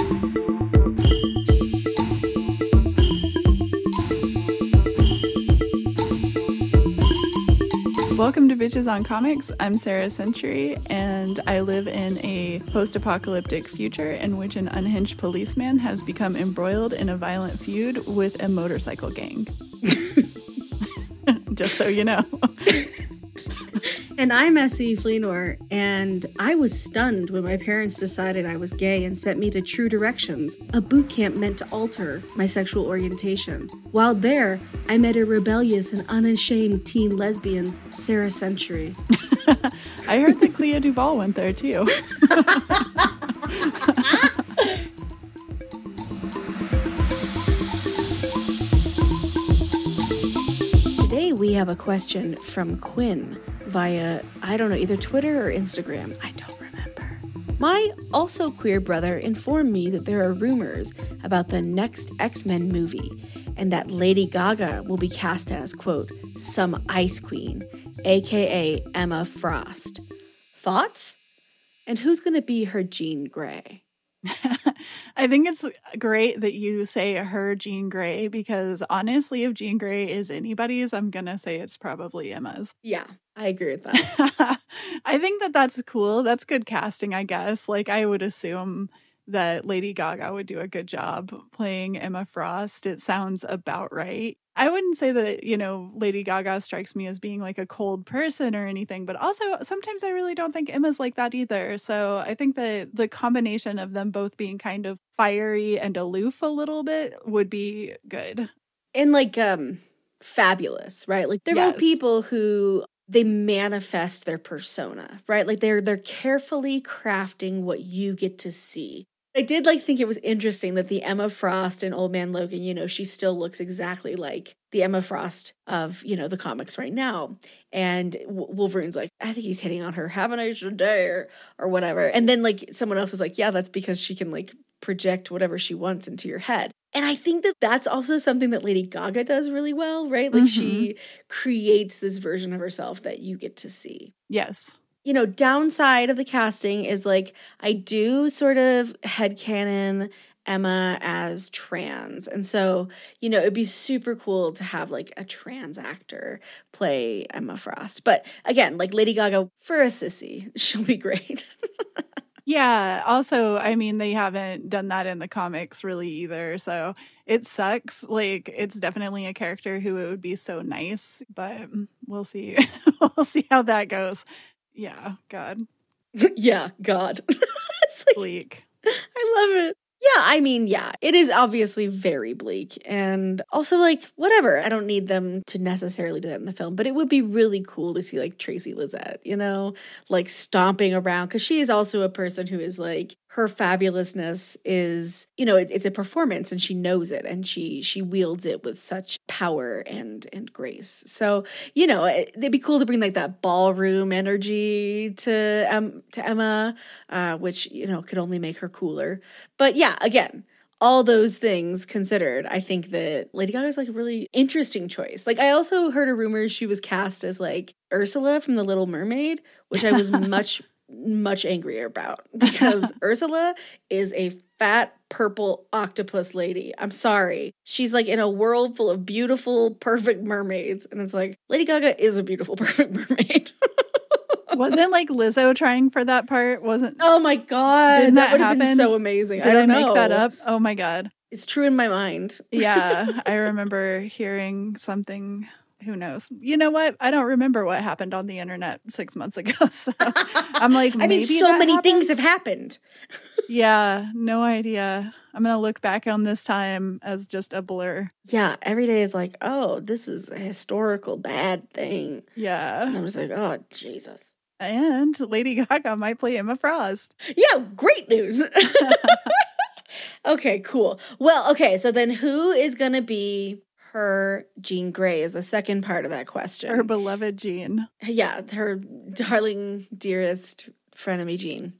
Welcome to Bitches on Comics. I'm Sarah Century, and I live in a post-apocalyptic future in which an unhinged policeman has become embroiled in a violent feud with a motorcycle gang. Just so you know. And I'm Essie Fleenor, and I was stunned when my parents decided I was gay and sent me to True Directions, a boot camp meant to alter my sexual orientation. While there, I met a rebellious and unashamed teen lesbian, Sarah Century. I heard that Clea Duvall went there, too. Today we have a question from Quinn via, I don't know, either Twitter or Instagram. I don't remember. My also queer brother informed me that there are rumors about the next X-Men movie and that Lady Gaga will be cast as, quote, some ice queen, aka Emma Frost. Thoughts? And who's going to be her Jean Grey? I think it's great that you say her Jean Grey, because honestly, if Jean Grey is anybody's, I'm going to say it's probably Emma's. Yeah, I agree with that. I think that that's cool. That's good casting, I guess. Like, I would assume that Lady Gaga would do a good job playing Emma Frost. It sounds about right. I wouldn't say that, you know, Lady Gaga strikes me as being like a cold person or anything, but also sometimes I really don't think Emma's like that either. So I think that the combination of them both being kind of fiery and aloof a little bit would be good. And like fabulous, right? Like they're both people who they manifest their persona, right? Like they're carefully crafting what you get to see. I did think it was interesting that the Emma Frost in Old Man Logan, you know, she still looks exactly like the Emma Frost of, you know, the comics right now. And Wolverine's like, I think he's hitting on her, have a nice day or whatever. And then someone else is like, yeah, that's because she can project whatever she wants into your head. And I think that that's also something that Lady Gaga does really well, right? She creates this version of herself that you get to see. Yes. You know, downside of the casting is I do sort of headcanon Emma as trans. And so, you know, it'd be super cool to have a trans actor play Emma Frost. But again, Lady Gaga for a sissy, she'll be great. Yeah. Also, I mean, they haven't done that in the comics really either. So it sucks. It's definitely a character who it would be so nice, but we'll see. We'll see how that goes. Yeah, God. Yeah, God. Bleak. I love it. Yeah, I mean, yeah, it is obviously very bleak. And also, whatever. I don't need them to necessarily do that in the film, but it would be really cool to see, Tracy Lizette, you know, stomping around. Because she is also a person who is, her fabulousness is, you know, it's a performance and she knows it. And she wields it with such power and grace. So, you know, it'd be cool to bring, that ballroom energy to Emma, which, you know, could only make her cooler. But yeah, again, all those things considered, I think that Lady Gaga is a really interesting choice. I also heard a rumor she was cast as Ursula from The Little Mermaid, which I was much angrier about because Ursula is a fat purple octopus lady. I'm sorry. She's in a world full of beautiful, perfect mermaids. And it's Lady Gaga is a beautiful, perfect mermaid. Wasn't Lizzo trying for that part? Wasn't? Oh my God. Didn't that would have happen? been so amazing. Did I don't make know. that up? Oh my God. It's true in my mind. Yeah. I remember hearing something. Who knows? You know what? I don't remember what happened on the internet 6 months ago. So I'm maybe I mean, so many happened? things have happened. Yeah. No idea. I'm going to look back on this time as just a blur. Yeah. Every day is oh, this is a historical bad thing. Yeah. And I'm just oh, Jesus. And Lady Gaga might play Emma Frost. Yeah, great news. Okay, cool. Well, okay, so then who is going to be her Jean Grey is the second part of that question. Her beloved Jean. Yeah, her darling, dearest frenemy Jean.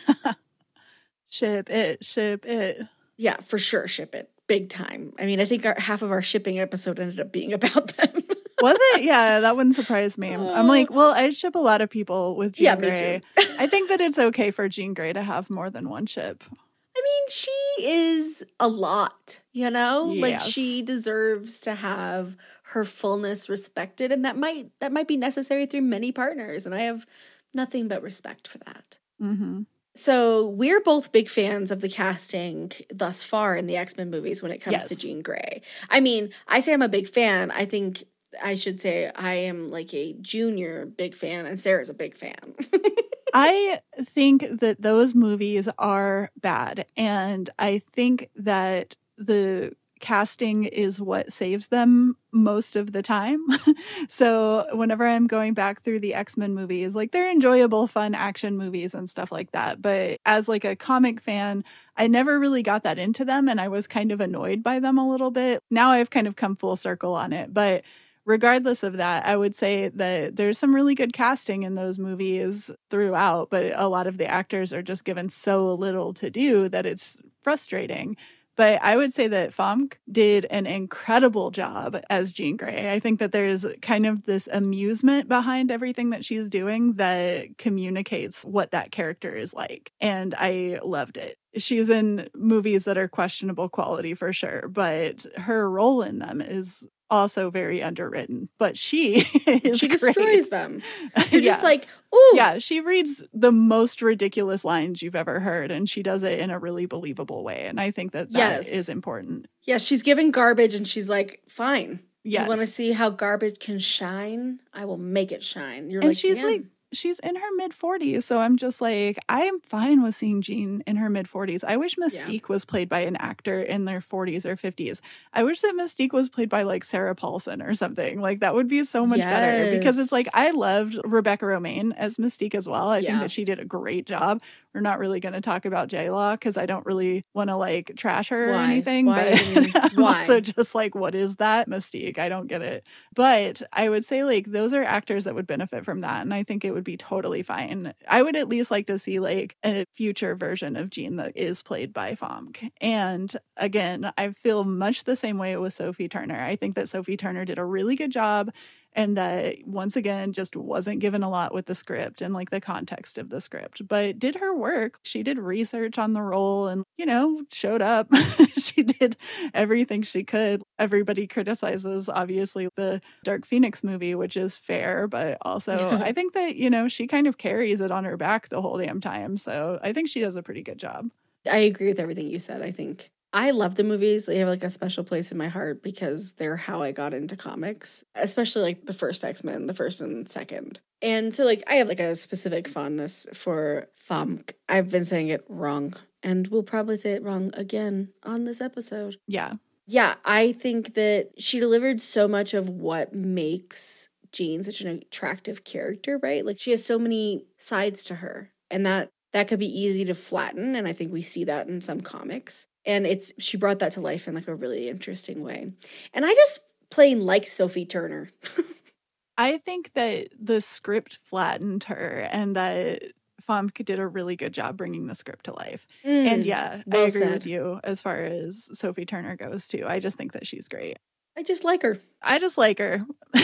Ship it. Yeah, for sure, ship it. Big time. I mean, I think half of our shipping episode ended up being about them. Was it? Yeah, that wouldn't surprise me. I'm well, I ship a lot of people with Jean Grey. Me too. I think that it's okay for Jean Grey to have more than one ship. I mean, think she is a lot, you know? Like Yes. she deserves to have her fullness respected, and that might be necessary through many partners, and I have nothing but respect for that. Mm-hmm. So we're both big fans of the casting thus far in the X-Men movies when it comes to Yes. Jean Grey. I mean, I say I'm a big fan. I think I should say I am like a junior big fan, and Sarah's a big fan. I think that those movies are bad, and I think that the casting is what saves them most of the time. So whenever I'm going back through the X-Men movies, like they're enjoyable, fun action movies and stuff like that. But as like a comic fan, I never really got that into them, and I was kind of annoyed by them a little bit. Now I've kind of come full circle on it, but regardless of that, I would say that there's some really good casting in those movies throughout, but a lot of the actors are just given so little to do that it's frustrating. But I would say that Famke did an incredible job as Jean Grey. I think that there's kind of this amusement behind everything that she's doing that communicates what that character is like. And I loved it. She's in movies that are questionable quality for sure, but her role in them is also very underwritten. But she destroys great. them. You're just like, ooh. Yeah, she reads the most ridiculous lines you've ever heard, and she does it in a really believable way. And I think that is important. Yeah, she's given garbage, and she's like, fine. Yes. You want to see how garbage can shine? I will make it shine. You're and like, she's damn. like, she's in her mid-40s, so I'm just like, I am fine with seeing Jean in her mid-40s. I wish Mystique was played by an actor in their 40s or 50s. I wish that Mystique was played by like Sarah Paulson or something. Like that would be so much better, because it's like, I loved Rebecca Romaine as Mystique as well. I think that she did a great job. We're not really going to talk about J-Law because I don't really want to like trash her or anything. But I'm also just like, what is that Mystique? I don't get it. But I would say like those are actors that would benefit from that, and I think it would be totally fine. I would at least like to see like a future version of Jean that is played by Famke. And again, I feel much the same way with Sophie Turner. I think that Sophie Turner did a really good job, and that once again just wasn't given a lot with the script and like the context of the script, but did her work. She did research on the role and, you know, showed up. She did everything she could. Everybody criticizes obviously the Dark Phoenix movie, which is fair, but also I think that, you know, she kind of carries it on her back the whole damn time. So I think she does a pretty good job. I agree with everything you said. I think I love the movies. They have like a special place in my heart because they're how I got into comics, especially like the first X-Men, the first and second. And so like I have like a specific fondness for Famke. I've been saying it wrong, and we'll probably say it wrong again on this episode. Yeah. Yeah, I think that she delivered so much of what makes Jean such an attractive character, right? Like she has so many sides to her, and that could be easy to flatten, and I think we see that in some comics. And she brought that to life in like a really interesting way. And I just plain like Sophie Turner. I think that the script flattened her, and that Famke did a really good job bringing the script to life. And yeah, I agree with you as far as Sophie Turner goes too. I just think that she's great. I just like her. I just like her.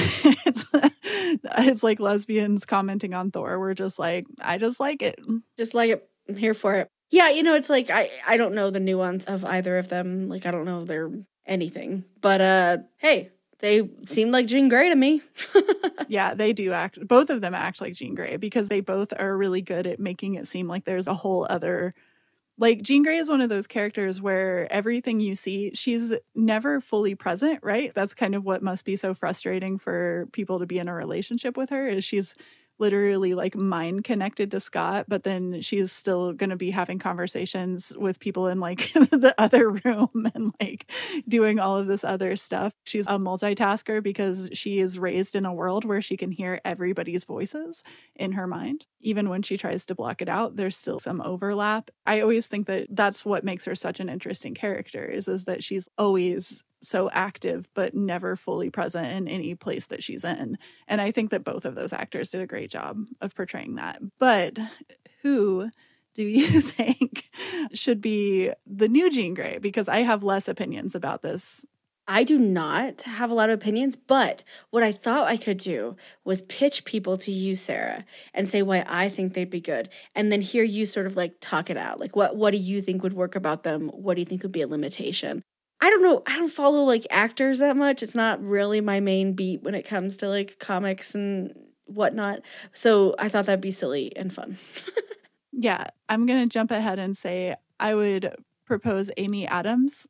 It's like lesbians commenting on Thor. We're just like, I just like it. Just like it. I'm here for it. Yeah, you know, it's like, I don't know the nuance of either of them. Like, I don't know their anything. But, hey, they seem like Jean Grey to me. Yeah, they do act. Both of them act like Jean Grey because they both are really good at making it seem like there's a whole other... Like, Jean Grey is one of those characters where everything you see, she's never fully present, right? That's kind of what must be so frustrating for people to be in a relationship with her, is she's literally like mind connected to Scott, but then she's still going to be having conversations with people in like the other room and like doing all of this other stuff. She's a multitasker because she is raised in a world where she can hear everybody's voices in her mind. Even when she tries to block it out, there's still some overlap. I always think that that's what makes her such an interesting character is that she's always so active, but never fully present in any place that she's in. And I think that both of those actors did a great job of portraying that. But who do you think should be the new Jean Grey? Because I have less opinions about this I do not have a lot of opinions, but what I thought I could do was pitch people to you, Sarah, and say why I think they'd be good, and then hear you sort of like talk it out. Like, what do you think would work about them? What do you think would be a limitation? I don't know. I don't follow like actors that much. It's not really my main beat when it comes to like comics and whatnot. So I thought that'd be silly and fun. Yeah, I'm going to jump ahead and say I would propose Amy Adams.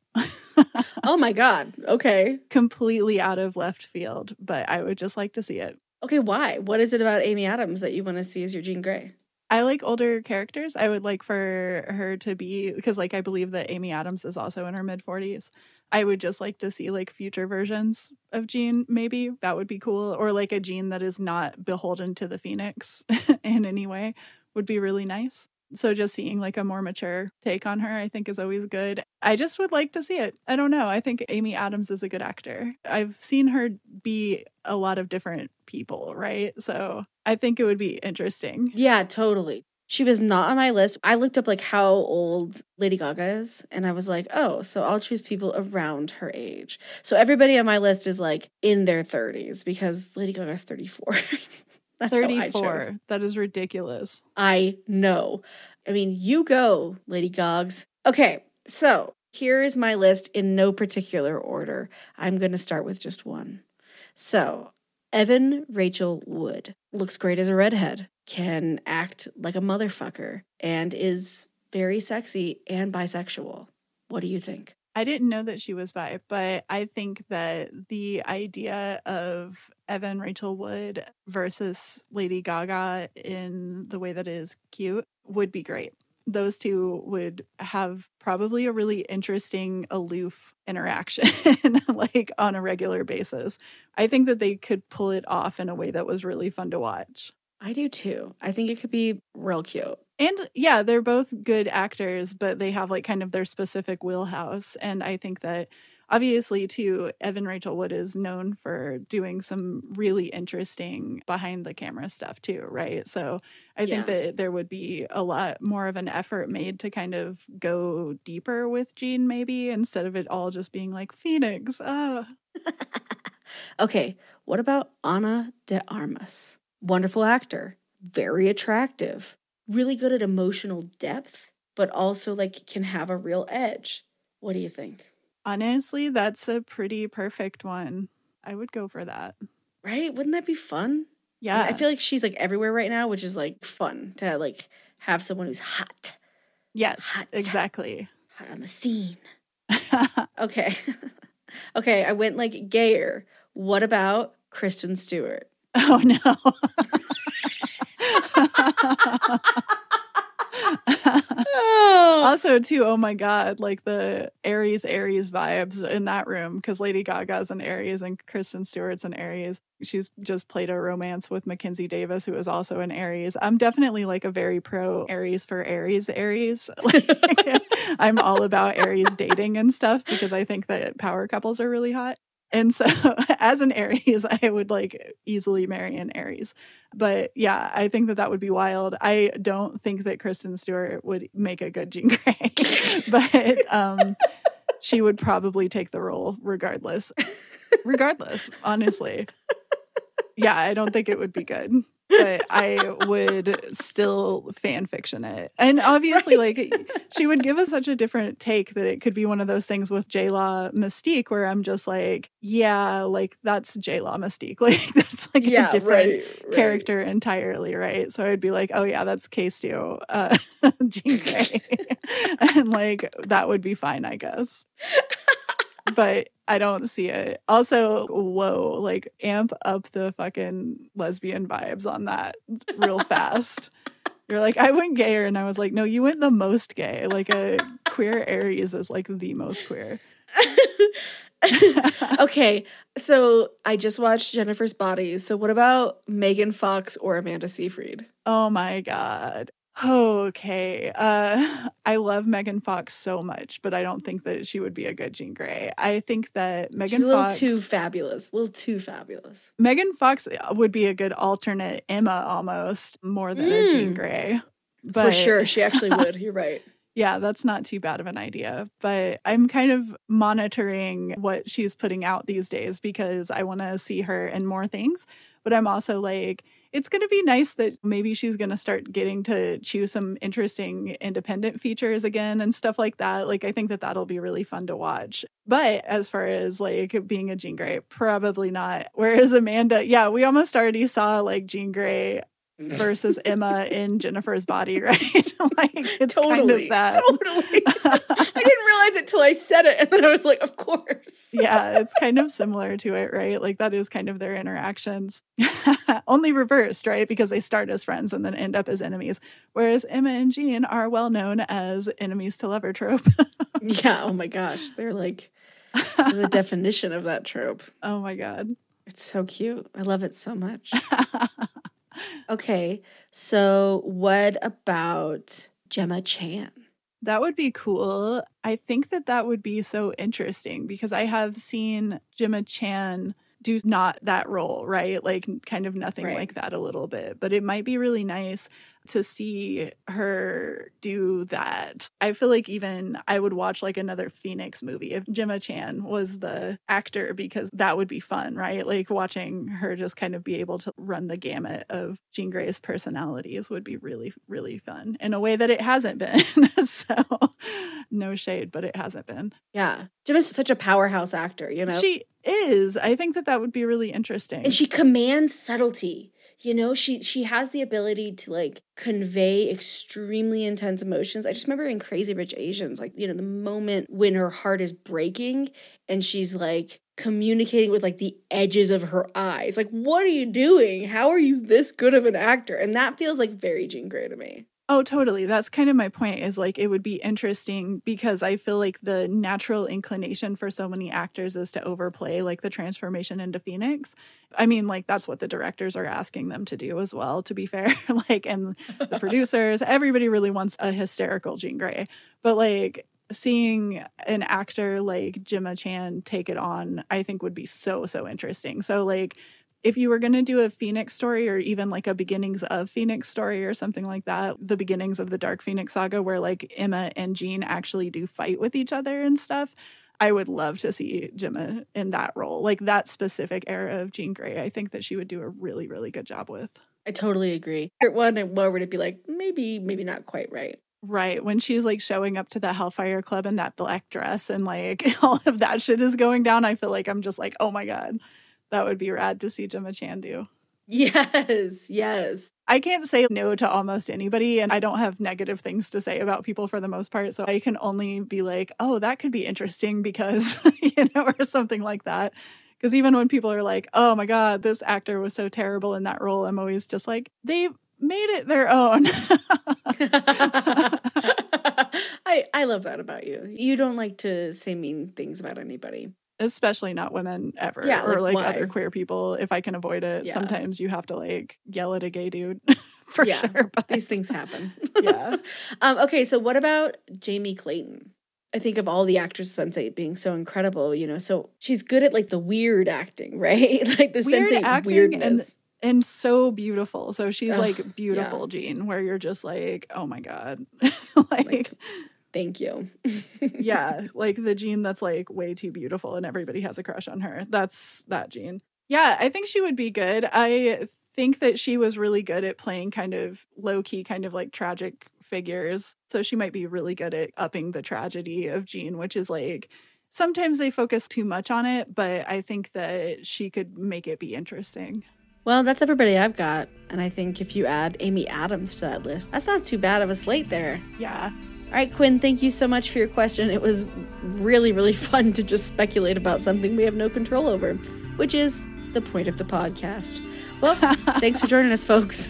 Oh my God. Okay. Completely out of left field, but I would just like to see it. Okay, why? What is it about Amy Adams that you want to see as your Jean Grey? I like older characters. I would like for her to be, because like I believe that Amy Adams is also in her mid 40s. I would just like to see like future versions of Jean, maybe. That would be cool. Or like a Jean that is not beholden to the Phoenix in any way would be really nice. So just seeing like a more mature take on her, I think is always good. I just would like to see it. I don't know. I think Amy Adams is a good actor. I've seen her be a lot of different people, right? So I think it would be interesting. Yeah, totally. She was not on my list. I looked up like how old Lady Gaga is, and I was like, oh, so I'll choose people around her age. So everybody on my list is like in their 30s because Lady Gaga's 34. That's 34. That is ridiculous. I know. I mean, you go, Lady Gogs. Okay, so here is my list in no particular order. I'm going to start with just one. So, Evan Rachel Wood looks great as a redhead, can act like a motherfucker, and is very sexy and bisexual. What do you think? I didn't know that she was bi, but I think that the idea of Evan Rachel Wood versus Lady Gaga in the way that is cute would be great. Those two would have probably a really interesting, aloof interaction, like on a regular basis. I think that they could pull it off in a way that was really fun to watch. I do too. I think it could be real cute. And yeah, they're both good actors, but they have like kind of their specific wheelhouse. And I think that obviously too, Evan Rachel Wood is known for doing some really interesting behind the camera stuff too, right? So I think that there would be a lot more of an effort made to kind of go deeper with Jean maybe, instead of it all just being like Phoenix. Okay, what about Ana de Armas? Wonderful actor, very attractive, really good at emotional depth, but also like can have a real edge. What do you think? Honestly, that's a pretty perfect one. I would go for that. Right? Wouldn't that be fun? Yeah. I feel like she's like everywhere right now, which is like fun to like have someone who's hot. Yes, hot. Exactly. Hot on the scene. Okay. Okay, I went like gayer. What about Kristen Stewart? Oh, no. Also, too, oh my God, like the Aries vibes in that room, because Lady Gaga's an Aries and Kristen Stewart's an Aries. She's just played a romance with Mackenzie Davis, who is also an Aries. I'm definitely like a very pro Aries for Aries. Like, I'm all about Aries dating and stuff because I think that power couples are really hot. And so as an Aries, I would like easily marry an Aries. But yeah, I think that would be wild. I don't think that Kristen Stewart would make a good Jean Grey, but she would probably take the role regardless. Regardless, honestly. Yeah, I don't think it would be good. But I would still fan fiction it. And obviously, like, she would give us such a different take that it could be one of those things with J-Law Mystique where I'm just like, yeah, like, that's J-Law Mystique. Like, that's like a different character entirely, right? So I'd be like, oh, yeah, that's K-Stew, Jean Grey. And, like, that would be fine, I guess. But I don't see it. Also, whoa, like amp up the fucking lesbian vibes on that real fast. You're like, I went gayer, and I was like, no, you went the most gay. Like a queer Aries is like the most queer. Okay, so I just watched Jennifer's Body. So what about Megan Fox or Amanda Seyfried? Oh my God. Okay. I love Megan Fox so much, but I don't think that she would be a good Jean Grey. I think that Megan Fox... She's a little too fabulous. A little too fabulous. Megan Fox would be a good alternate Emma almost, more than a Jean Grey. But, for sure. She actually would. You're right. Yeah, that's not too bad of an idea. But I'm kind of monitoring what she's putting out these days because I want to see her in more things. But I'm also like, it's going to be nice that maybe she's going to start getting to choose some interesting independent features again and stuff like that. Like, I think that that'll be really fun to watch. But as far as like being a Jean Grey, probably not. Whereas Amanda, yeah, we almost already saw like Jean Grey versus Emma in Jennifer's Body, right? Like, it's kind of that. Totally. I didn't realize it till I said it, and then I was like, of course. Yeah, it's kind of similar to it, right? Like, that is kind of their interactions. Only reversed, right? Because they start as friends and then end up as enemies. Whereas Emma and Jean are well known as enemies to lover trope. Yeah, oh my gosh. They're like the definition of that trope. Oh my God. It's so cute. I love it so much. Okay, so what about Gemma Chan? That would be cool. I think that that would be so interesting because I have seen Gemma Chan do not that role, right? Like kind of nothing Right. like that a little bit. But it might be really nice to see her do that. I feel like even I would watch like another Phoenix movie if Gemma Chan was the actor because that would be fun, right? Like watching her just kind of be able to run the gamut of Jean Grey's personalities would be really, really fun in a way that it hasn't been. So no shade, but it hasn't been. Yeah. Gemma's such a powerhouse actor, you know? She is. I think that that would be really interesting. And she commands subtlety. You know, she has the ability to like convey extremely intense emotions. I just remember in Crazy Rich Asians, like, you know, the moment when her heart is breaking and she's like communicating with like the edges of her eyes. Like, what are you doing? How are you this good of an actor? And that feels like very Jean Grey to me. Oh, totally. That's kind of my point is like it would be interesting because I feel like the natural inclination for so many actors is to overplay like the transformation into Phoenix. I mean, like that's what the directors are asking them to do as well, to be fair. Like, and the producers, everybody really wants a hysterical Jean Grey. But like seeing an actor like Gemma Chan take it on, I think would be so, so interesting. So like, if you were going to do a Phoenix story or even like a beginnings of Phoenix story or something like that, the beginnings of the Dark Phoenix saga where like Emma and Jean actually do fight with each other and stuff, I would love to see Gemma in that role. Like that specific era of Jean Grey, I think that she would do a really, really good job with. I totally agree. One, where would it be like, maybe not quite right. Right. When she's like showing up to the Hellfire Club in that black dress and like all of that shit is going down, I feel like I'm just like, oh my God. That would be rad to see Gemma Chan do. Yes, yes. I can't say no to almost anybody, and I don't have negative things to say about people for the most part, so I can only be like, oh, that could be interesting because, you know, or something like that. Because even when people are like, oh my God, this actor was so terrible in that role, I'm always just like, they made it their own. I love that about you. You don't like to say mean things about anybody. Especially not women ever. Yeah, or like why? other queer people. If I can avoid it, Yeah. sometimes you have to like yell at a gay dude for Yeah, sure. But these things happen. Yeah. Okay, so what about Jamie Clayton? I think of all the actors of Sense8 being so incredible, you know, so she's good at like the weird acting, right? Like the Weird Sense8 acting weirdness. and so beautiful. So she's Ugh, like beautiful, yeah. Jean, where you're just like, oh my God. Like, thank you. Yeah, like the Jean that's like way too beautiful and everybody has a crush on her. That's that Jean. Yeah, I think she would be good. I think that she was really good at playing kind of low-key, kind of like tragic figures. So she might be really good at upping the tragedy of Jean, which is like sometimes they focus too much on it, but I think that she could make it be interesting. Well, that's everybody I've got. And I think if you add Amy Adams to that list, that's not too bad of a slate there. Yeah. All right, Quinn, thank you so much for your question. It was really, really fun to just speculate about something we have no control over, which is the point of the podcast. Well, thanks for joining us, folks.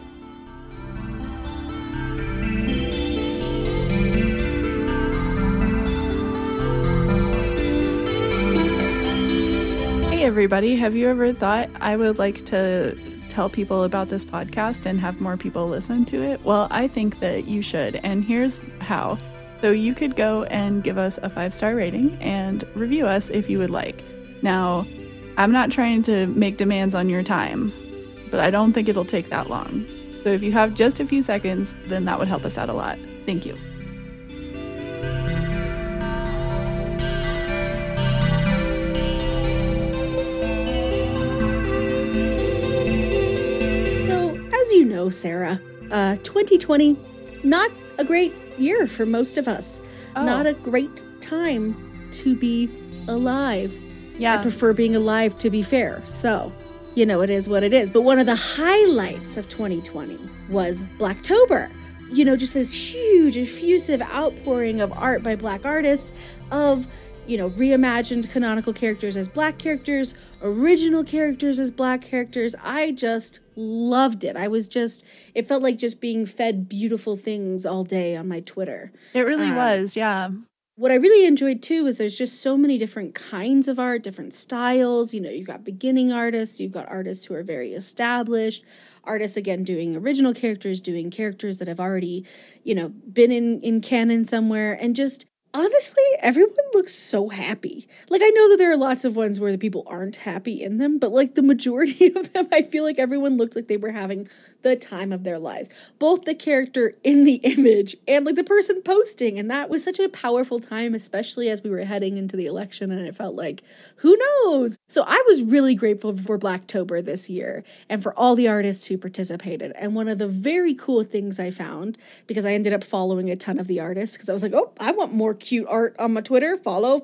Hey, everybody. Have you ever thought I would like to tell people about this podcast and have more people listen to it? Well, I think that you should, and here's how. So you could go and give us a 5-star rating and review us if you would like. Now, I'm not trying to make demands on your time, but I don't think it'll take that long. So if you have just a few seconds, then that would help us out a lot. Thank you. know, Sarah. 2020, not a great year for most of us. Oh. Not a great time to be alive. Yeah. I prefer being alive, to be fair. So, you know, it is what it is. But one of the highlights of 2020 was Blacktober. You know, just this huge, effusive outpouring of art by Black artists of, you know, reimagined canonical characters as Black characters, original characters as Black characters. I just loved it. It felt like just being fed beautiful things all day on my Twitter. It really was, yeah. What I really enjoyed too is there's just so many different kinds of art, different styles. You know, you've got beginning artists, you've got artists who are very established, artists, again, doing original characters, doing characters that have already, you know, been in canon somewhere, and just honestly, everyone looks so happy. Like, I know that there are lots of ones where the people aren't happy in them, but like the majority of them, I feel like everyone looked like they were having the time of their lives. Both the character in the image and like the person posting. And that was such a powerful time, especially as we were heading into the election, and it felt like, who knows? So I was really grateful for Blacktober this year and for all the artists who participated. And one of the very cool things I found, because I ended up following a ton of the artists, because I was like, oh, I want more cute art on my Twitter. Follow.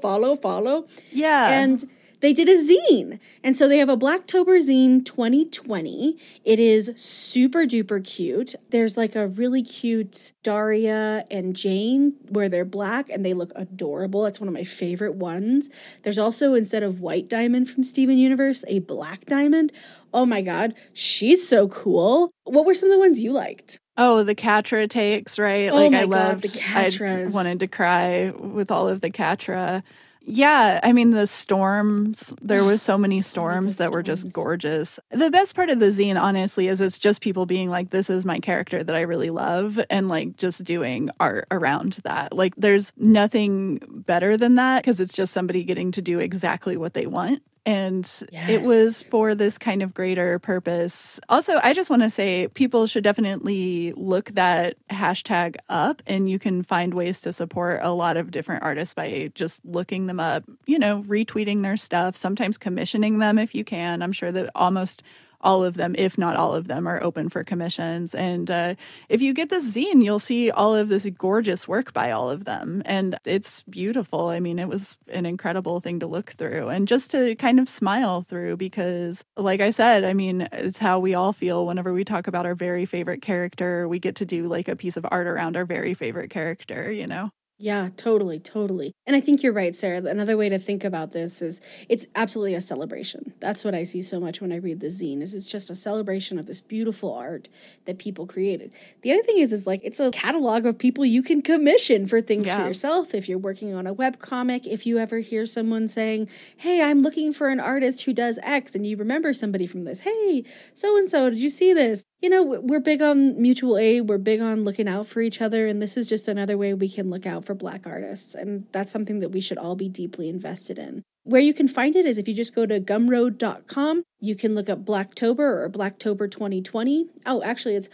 Yeah. And they did a zine. And so they have a Blacktober zine 2020. It is super duper cute. There's like a really cute Daria and Jane where they're Black and they look adorable. That's one of my favorite ones. There's also, instead of White Diamond from Steven Universe, a Black Diamond. Oh my God, she's so cool. What were some of the ones you liked? Oh, the Catra takes, right? Oh like my I God, loved the Catras. I wanted to cry with all of the Catra. Yeah, I mean the storms, there was so many storms that were just gorgeous. The best part of the zine, honestly, is it's just people being like, this is my character that I really love, and like just doing art around that. Like there's nothing better than that, because it's just somebody getting to do exactly what they want. And it was for this kind of greater purpose. Also, I just want to say people should definitely look that hashtag up, and you can find ways to support a lot of different artists by just looking them up, you know, retweeting their stuff, sometimes commissioning them if you can. I'm sure that almost all of them, if not all of them, are open for commissions. And if you get this zine, you'll see all of this gorgeous work by all of them. And it's beautiful. I mean, it was an incredible thing to look through and just to kind of smile through, because like I said, I mean, it's how we all feel whenever we talk about our very favorite character. We get to do like a piece of art around our very favorite character, you know? Yeah, totally. And I think you're right, Sarah. Another way to think about this is it's absolutely a celebration. That's what I see so much when I read the zine, is it's just a celebration of this beautiful art that people created. The other thing is like it's a catalog of people you can commission for things for yourself. If you're working on a webcomic, if you ever hear someone saying, hey, I'm looking for an artist who does X, and you remember somebody from this, hey, so-and-so, did you see this? You know, we're big on mutual aid. We're big on looking out for each other. And this is just another way we can look out for Black artists. And that's something that we should all be deeply invested in. Where you can find it is if you just go to gumroad.com, you can look up Blacktober or Blacktober 2020. Oh, actually, it's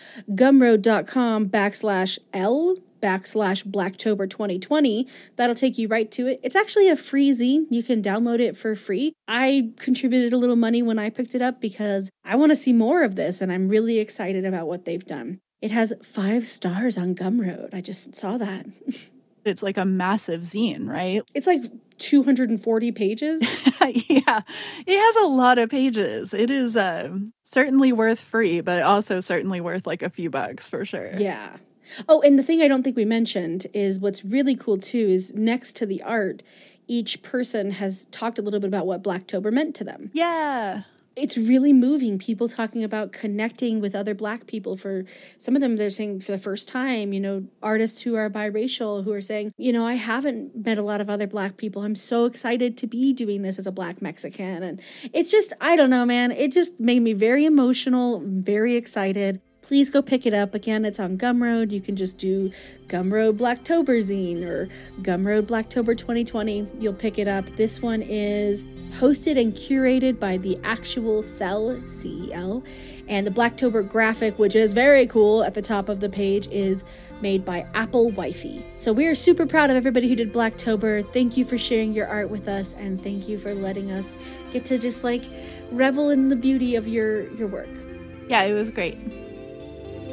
gumroad.com/L/Blacktober 2020. That'll take you right to it. It's actually a free zine. You can download it for free. I contributed a little money when I picked it up because I want to see more of this, and I'm really excited about what they've done. It has 5 stars on Gumroad. I just saw that. It's like a massive zine, right? It's like 240 pages. Yeah, it has a lot of pages. It is certainly worth free, but also certainly worth like a few bucks for sure. Yeah. Oh, and the thing I don't think we mentioned is what's really cool too is next to the art, each person has talked a little bit about what Blacktober meant to them. Yeah. It's really moving. People talking about connecting with other Black people. For some of them, they're saying for the first time, you know, artists who are biracial who are saying, you know, I haven't met a lot of other Black people. I'm so excited to be doing this as a Black Mexican. And it's just, I don't know, man. It just made me very emotional, very excited. Please go pick it up. Again, it's on Gumroad. You can just do Gumroad Blacktober zine or Gumroad Blacktober 2020. You'll pick it up. This one is hosted and curated by the Actual Cell, CEL. And the Blacktober graphic, which is very cool at the top of the page, is made by Apple Wifey. So we are super proud of everybody who did Blacktober. Thank you for sharing your art with us, and thank you for letting us get to just like revel in the beauty of your work. Yeah, it was great.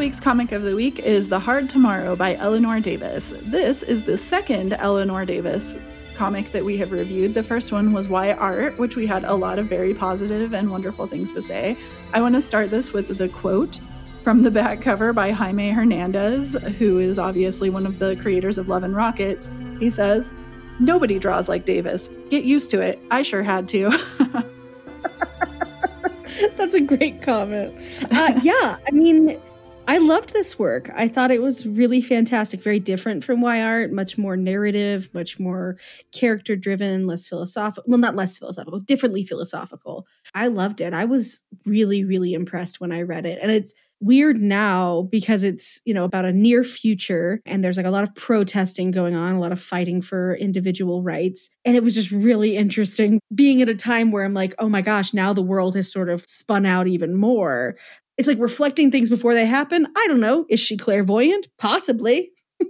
week's comic of the week is The Hard Tomorrow by Eleanor Davis. This is the second Eleanor Davis comic that we have reviewed. The first one was Why Art, which we had a lot of very positive and wonderful things to say. I want to start this with the quote from the back cover by Jaime Hernandez, who is obviously one of the creators of Love and Rockets. He says, "Nobody draws like Davis. Get used to it. I sure had to." That's a great comment. Yeah, I mean, I loved this work. I thought it was really fantastic, very different from Why Art, much more narrative, much more character-driven, less philosophical. Well, not less philosophical, differently philosophical. I loved it. I was really, really impressed when I read it. And it's weird now because it's, about a near future and there's like a lot of protesting going on, a lot of fighting for individual rights. And it was just really interesting being at a time where I'm like, oh my gosh, now the world has sort of spun out even more. It's like reflecting things before they happen. I don't know. Is she clairvoyant? Possibly.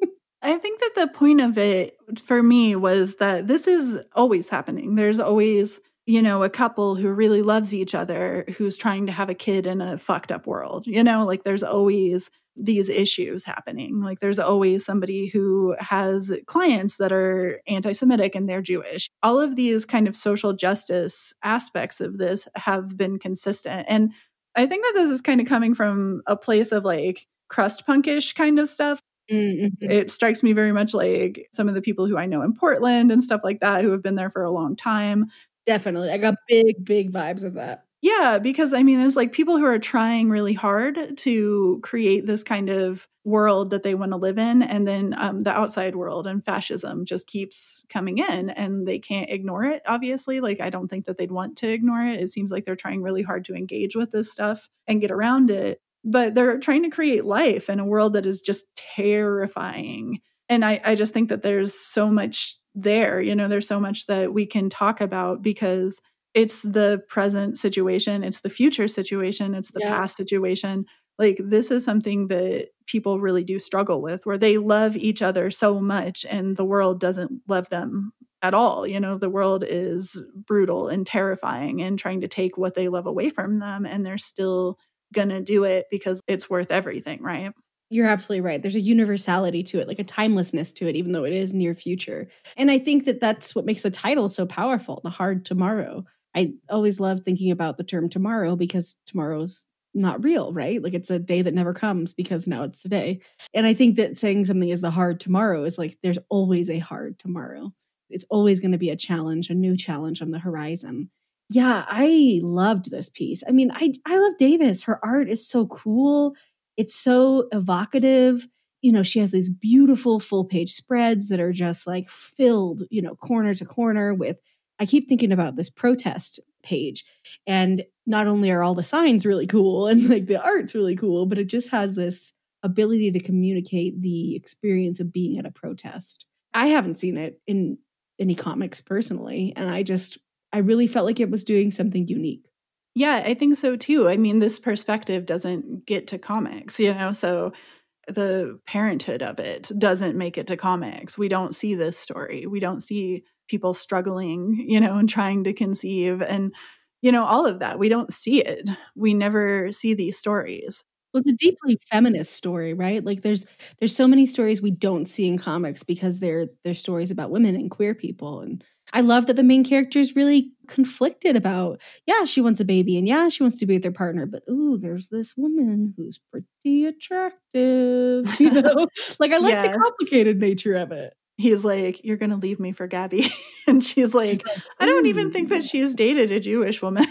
I think that the point of it for me was that this is always happening. There's always, a couple who really loves each other who's trying to have a kid in a fucked up world. Like there's always these issues happening. Like there's always somebody who has clients that are anti-Semitic and they're Jewish. All of these kind of social justice aspects of this have been consistent. And I think that this is kind of coming from a place of like crust punkish kind of stuff. Mm-hmm. It strikes me very much like some of the people who I know in Portland and stuff like that who have been there for a long time. Definitely. I got big, big vibes of that. Yeah, because there's like people who are trying really hard to create this kind of world that they want to live in. And then the outside world and fascism just keeps coming in and they can't ignore it, obviously. Like, I don't think that they'd want to ignore it. It seems like they're trying really hard to engage with this stuff and get around it. But they're trying to create life in a world that is just terrifying. And I just think that there's so much there, there's so much that we can talk about because it's the present situation, it's the future situation, it's the past situation. Like this is something that people really do struggle with, where they love each other so much and the world doesn't love them at all. The world is brutal and terrifying and trying to take what they love away from them, and they're still gonna do it because it's worth everything, right? You're absolutely right. There's a universality to it, like a timelessness to it, even though it is near future. And I think that that's what makes the title so powerful, The Hard Tomorrow. I always love thinking about the term tomorrow because tomorrow's not real, right? Like it's a day that never comes because now it's today. And I think that saying something is the hard tomorrow is like there's always a hard tomorrow. It's always going to be a challenge, a new challenge on the horizon. Yeah, I loved this piece. I love Davis. Her art is so cool. It's so evocative. She has these beautiful full page spreads that are just like filled, corner to corner with, I keep thinking about this protest page. And not only are all the signs really cool and like the art's really cool, but it just has this ability to communicate the experience of being at a protest. I haven't seen it in any comics personally. And I really felt like it was doing something unique. Yeah, I think so too. This perspective doesn't get to comics, so the parenthood of it doesn't make it to comics. We don't see this story. We don't see people struggling, and trying to conceive and, all of that. We don't see it. We never see these stories. Well, it's a deeply feminist story, right? Like there's so many stories we don't see in comics because they're stories about women and queer people. And I love that the main character is really conflicted about, she wants a baby and she wants to be with their partner, but there's this woman who's pretty attractive, Like I like the complicated nature of it. He's like, "You're going to leave me for Gabby." And she's like, "I don't even think that she's dated a Jewish woman."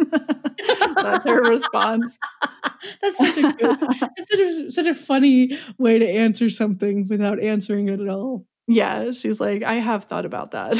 That's her response. That's such a funny way to answer something without answering it at all. Yeah, she's like, "I have thought about that."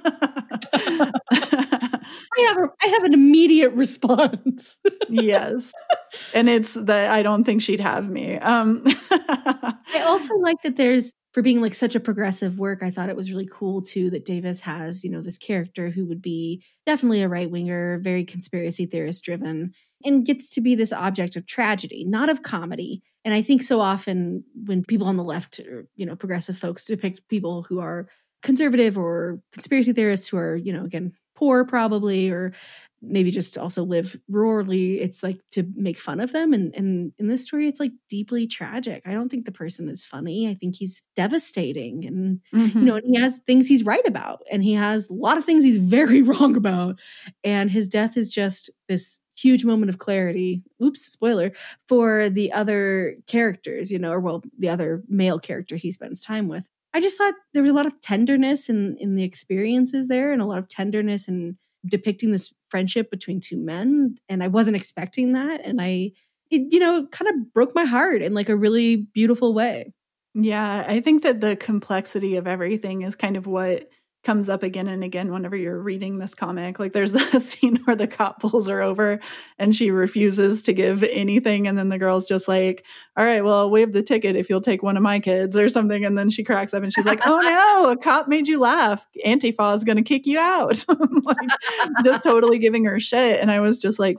I have an immediate response. Yes. And it's that I don't think she'd have me. I also like that there's, for being like such a progressive work, I thought it was really cool too that Davis has, this character who would be definitely a right-winger, very conspiracy theorist driven, and gets to be this object of tragedy, not of comedy. And I think so often when people on the left or, progressive folks depict people who are conservative or conspiracy theorists who are, again, poor probably, or maybe just also live rurally. It's like to make fun of them. And in this story, it's like deeply tragic. I don't think the person is funny. I think he's devastating. And, and he has things he's right about. And he has a lot of things he's very wrong about. And his death is just this huge moment of clarity. Oops, spoiler, for the other characters, the other male character he spends time with. I just thought there was a lot of tenderness in the experiences there, and a lot of tenderness in depicting this friendship between two men. And I wasn't expecting that. And it kind of broke my heart in like a really beautiful way. Yeah, I think that the complexity of everything is kind of what comes up again and again whenever you're reading this comic. Like there's a scene where the cop pulls her over and she refuses to give anything. And then the girl's just like, all right, well, I'll waive the ticket if you'll take one of my kids or something. And then she cracks up and she's like, oh no, a cop made you laugh. Antifa is going to kick you out. Like just totally giving her shit. And I was just like,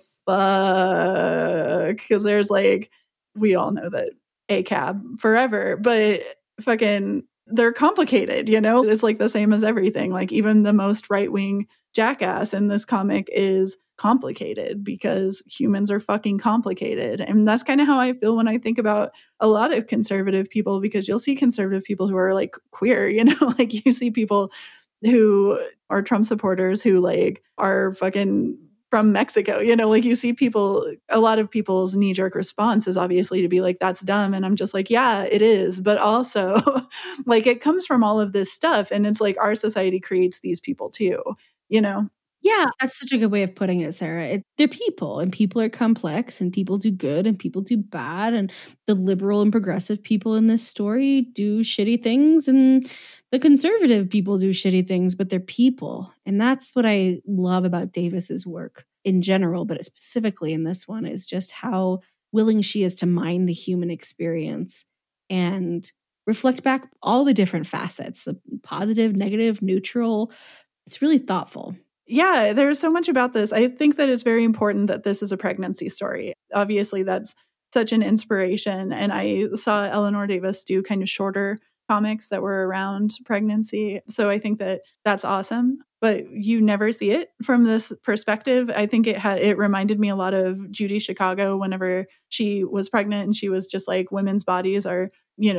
fuck. Because there's like, we all know that ACAB forever, but fucking they're complicated, It's like the same as everything. Like even the most right-wing jackass in this comic is complicated because humans are fucking complicated. And that's kind of how I feel when I think about a lot of conservative people, because you'll see conservative people who are like queer, like you see people who are Trump supporters who like are fucking from Mexico, like you see people, a lot of people's knee-jerk response is obviously to be like, that's dumb. And I'm just like, yeah, it is. But also like it comes from all of this stuff. And it's like our society creates these people too, Yeah, that's such a good way of putting it, Sarah. They're people, and people are complex, and people do good and people do bad. And the liberal and progressive people in this story do shitty things, and the conservative people do shitty things, but they're people. And that's what I love about Davis's work in general, but specifically in this one, is just how willing she is to mine the human experience and reflect back all the different facets, the positive, negative, neutral. It's really thoughtful. Yeah, there's so much about this. I think that it's very important that this is a pregnancy story. Obviously, that's such an inspiration. And I saw Eleanor Davis do kind of shorter comics that were around pregnancy. So I think that that's awesome. But you never see it from this perspective. I think it reminded me a lot of Judy Chicago whenever she was pregnant, and she was just like, women's bodies are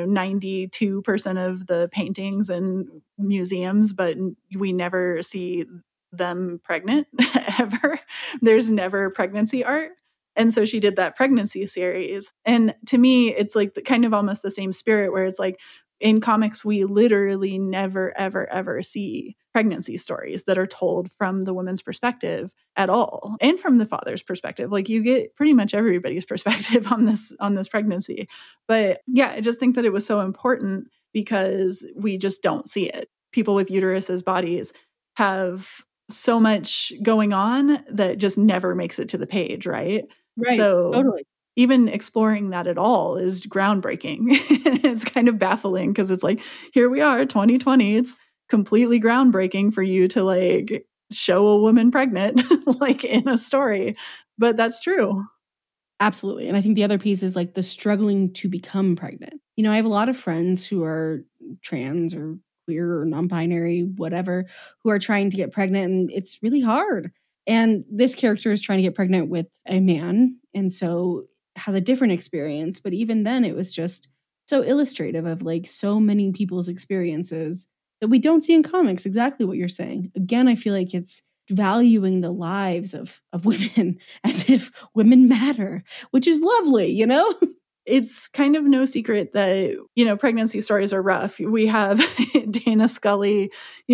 92% of the paintings in museums, but we never see them pregnant ever. There's never pregnancy art. And so she did that pregnancy series. And to me, it's like kind of almost the same spirit where it's like in comics, we literally never, ever, ever see pregnancy stories that are told from the woman's perspective at all. And from the father's perspective. Like you get pretty much everybody's perspective on this pregnancy. But yeah, I just think that it was so important because we just don't see it. People with uteruses bodies have so much going on that just never makes it to the page, right? Right. So totally. Even exploring that at all is groundbreaking. It's kind of baffling because it's like, here we are, 2020. It's completely groundbreaking for you to like show a woman pregnant like in a story. But that's true. Absolutely. And I think the other piece is like the struggling to become pregnant. I have a lot of friends who are trans or queer or non-binary, whatever, who are trying to get pregnant, and it's really hard. And this character is trying to get pregnant with a man, and so has a different experience. But even then, it was just so illustrative of like so many people's experiences that we don't see in comics. Exactly what you're saying. Again, I feel like it's valuing the lives of women as if women matter, which is lovely, It's kind of no secret that, pregnancy stories are rough. We have Dana Scully,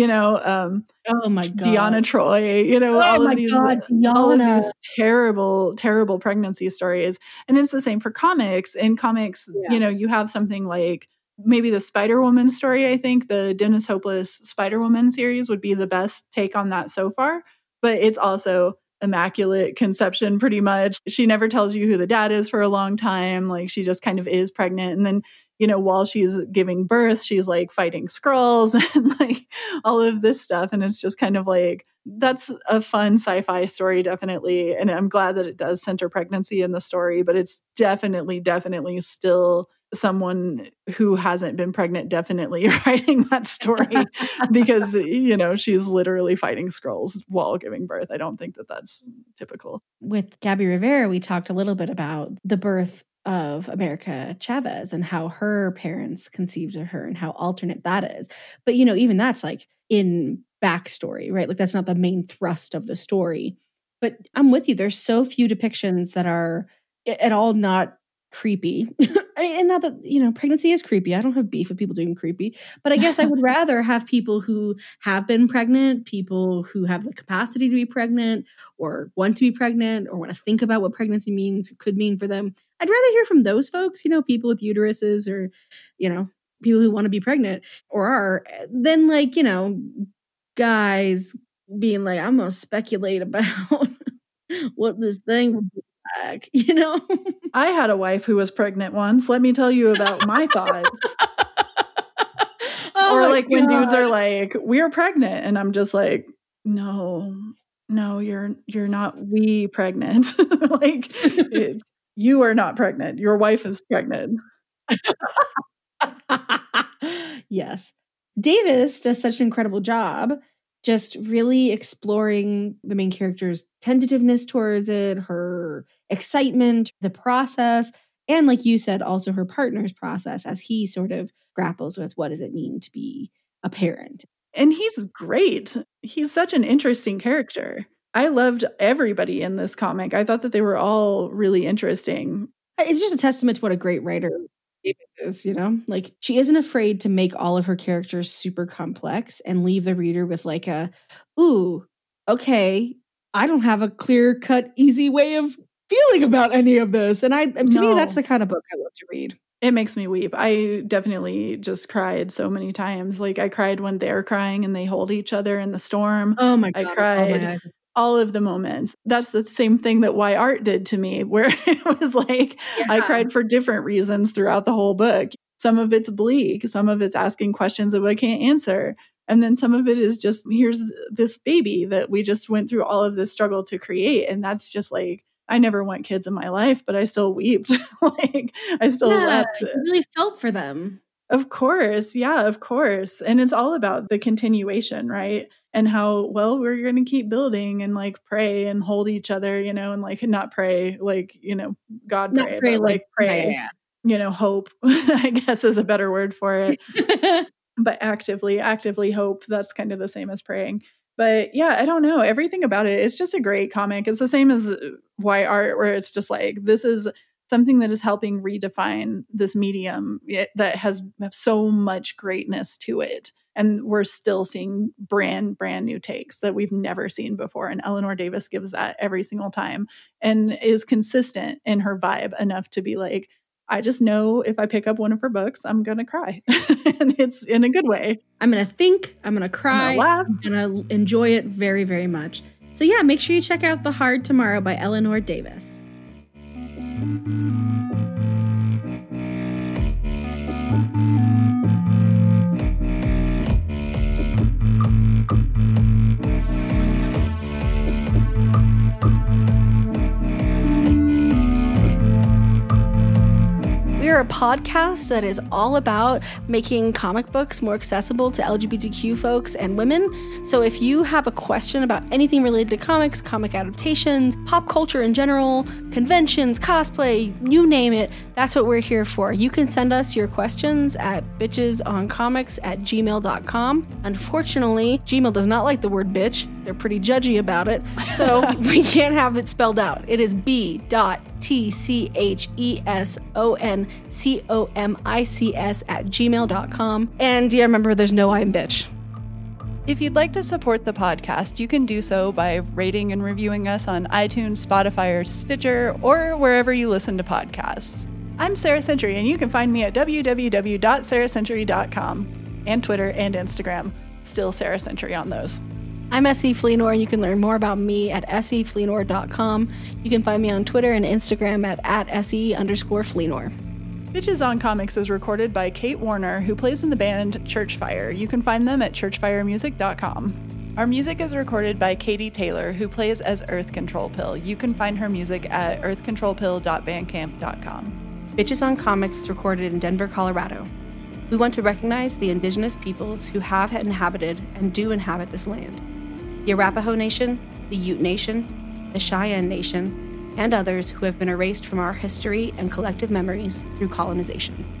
oh my God, Deanna Troi, all of these terrible, terrible pregnancy stories. And it's the same for comics. In comics, you have something like maybe the Spider-Woman story. I think the Dennis Hopeless Spider-Woman series would be the best take on that so far. But it's also immaculate conception pretty much. She never tells you who the dad is for a long time. Like she just kind of is pregnant. And then, while she's giving birth, she's like fighting Skrulls and like all of this stuff. And it's just kind of like, that's a fun sci-fi story, definitely. And I'm glad that it does center pregnancy in the story, but it's definitely still someone who hasn't been pregnant definitely writing that story because, she's literally fighting Skrulls while giving birth. I don't think that that's typical. With Gabby Rivera, we talked a little bit about the birth of America Chavez and how her parents conceived of her and how alternate that is. But, even that's like in backstory, right? Like that's not the main thrust of the story. But I'm with you. There's so few depictions that are at all not creepy. I mean, and not that, pregnancy is creepy. I don't have beef with people doing creepy, but I guess I would rather have people who have been pregnant, people who have the capacity to be pregnant or want to be pregnant or want to think about what pregnancy means or could mean for them. I'd rather hear from those folks, people with uteruses or, people who want to be pregnant or are, than like, guys being like, I'm going to speculate about what this thing would be like, I had a wife who was pregnant once. Let me tell you about my thoughts. Or like when dudes are like, we're pregnant. And I'm just like, no, you're not pregnant. Like you are not pregnant. Your wife is pregnant. Yes. Davis does such an incredible job just really exploring the main character's tentativeness towards it, her excitement, the process, and like you said, also her partner's process as he sort of grapples with what does it mean to be a parent. And he's great. He's such an interesting character. I loved everybody in this comic. I thought that they were all really interesting. It's just a testament to what a great writer Davis is, like she isn't afraid to make all of her characters super complex and leave the reader with like ooh, okay, I don't have a clear cut, easy way of feeling about any of this. And to me, that's the kind of book I love to read. It makes me weep. I definitely just cried so many times. Like I cried when they're crying and they hold each other in the storm. Oh my God. I cried. All of the moments. That's the same thing that Why Art did to me, where it was like, I cried for different reasons throughout the whole book. Some of it's bleak. Some of it's asking questions that I can't answer. And then some of it is just, here's this baby that we just went through all of this struggle to create. And that's just like, I never want kids in my life, but I still wept. Like I still wept. You really felt for them. Of course. Yeah, of course. And it's all about the continuation, right? And how, well, we're going to keep building and like pray and hold each other, and like not pray, like, God not pray, but like pray, hope, I guess is a better word for it. But actively hope. That's kind of the same as praying. But yeah, I don't know. Everything about it, it's just a great comic. It's the same as Why Art, where it's just like, this is something that is helping redefine this medium that has so much greatness to it. And we're still seeing brand new takes that we've never seen before. And Eleanor Davis gives that every single time and is consistent in her vibe enough to be like, I just know if I pick up one of her books, I'm going to cry. And it's in a good way. I'm going to think, I'm going to cry, I'm laugh. I'm going to enjoy it very, very much. So yeah, make sure you check out The Hard Tomorrow by Eleanor Davis. We are a podcast that is all about making comic books more accessible to LGBTQ folks and women. So if you have a question about anything related to comics, comic adaptations, pop culture in general, conventions, cosplay, you name it, that's what we're here for. You can send us your questions at bitchesoncomics@gmail.com. Unfortunately, Gmail does not like the word bitch. They're pretty judgy about it, so we can't have it spelled out. It is b.tchesoncomics@gmail.com. And yeah, remember, there's no I in bitch. If you'd like to support the podcast, you can do so by rating and reviewing us on iTunes, Spotify, or Stitcher, or wherever you listen to podcasts. I'm Sarah Century, and you can find me at www.sarahcentury.com and Twitter and Instagram. Still Sarah Century on those. I'm S.E. Fleenor, and you can learn more about me at sefleenor.com. You can find me on Twitter and Instagram at @SE_Fleenor. Bitches on Comics is recorded by Kate Warner, who plays in the band Churchfire. You can find them at churchfiremusic.com. Our music is recorded by Katie Taylor, who plays as Earth Control Pill. You can find her music at earthcontrolpill.bandcamp.com. Bitches on Comics is recorded in Denver, Colorado. We want to recognize the indigenous peoples who have inhabited and do inhabit this land: the Arapaho Nation, the Ute Nation, the Cheyenne Nation, and others who have been erased from our history and collective memories through colonization.